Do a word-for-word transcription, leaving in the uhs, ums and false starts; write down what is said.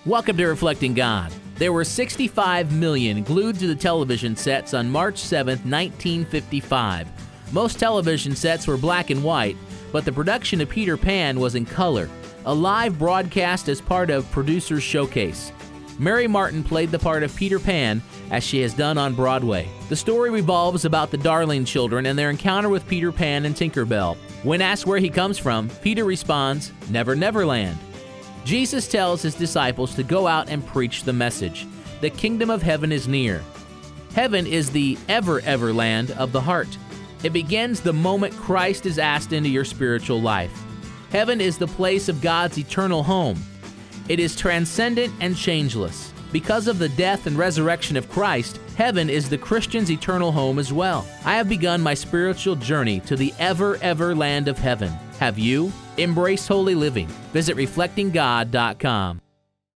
Welcome to Reflecting God. There were sixty-five million glued to the television sets on March seventh, nineteen fifty-five. Most television sets were black and white, but the production of Peter Pan was in color, a live broadcast as part of Producers Showcase. Mary Martin played the part of Peter Pan, as she has done on Broadway. The story revolves about the Darling children and their encounter with Peter Pan and Tinker Bell. When asked where he comes from, Peter responds, "Never Never Land." Jesus tells his disciples to go out and preach the message. The kingdom of heaven is near. Heaven is the ever-ever land of the heart. It begins the moment Christ is asked into your spiritual life. Heaven is the place of God's eternal home. It is transcendent and changeless. Because of the death and resurrection of Christ, heaven is the Christian's eternal home as well. I have begun my spiritual journey to the ever-ever land of heaven. Have you? Embrace holy living. Visit reflecting god dot com.